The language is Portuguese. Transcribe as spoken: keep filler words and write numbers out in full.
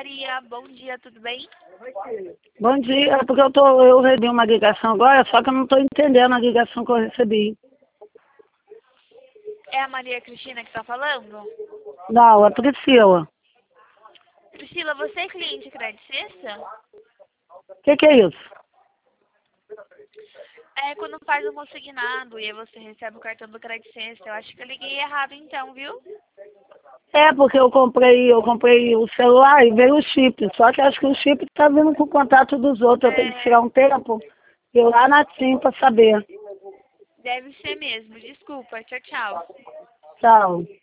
Maria, bom dia, tudo bem? Bom dia, é porque eu, tô, eu recebi uma ligação agora, só que eu não estou entendendo a ligação que eu recebi. É a Maria Cristina que está falando? Não, é Priscila. Priscila, você é cliente Crédito Sexta? O que, que é isso? É quando faz um consignado e aí você recebe o cartão do Crédito Sexta. Eu acho que eu liguei errado então, viu? É porque eu comprei, eu comprei o celular e veio o chip, só que acho que o chip está vindo com o contato dos outros, eu tenho que É, tirar um tempo e ir lá na TIM para saber. deve ser mesmo, desculpa, tchau, tchau. Tchau.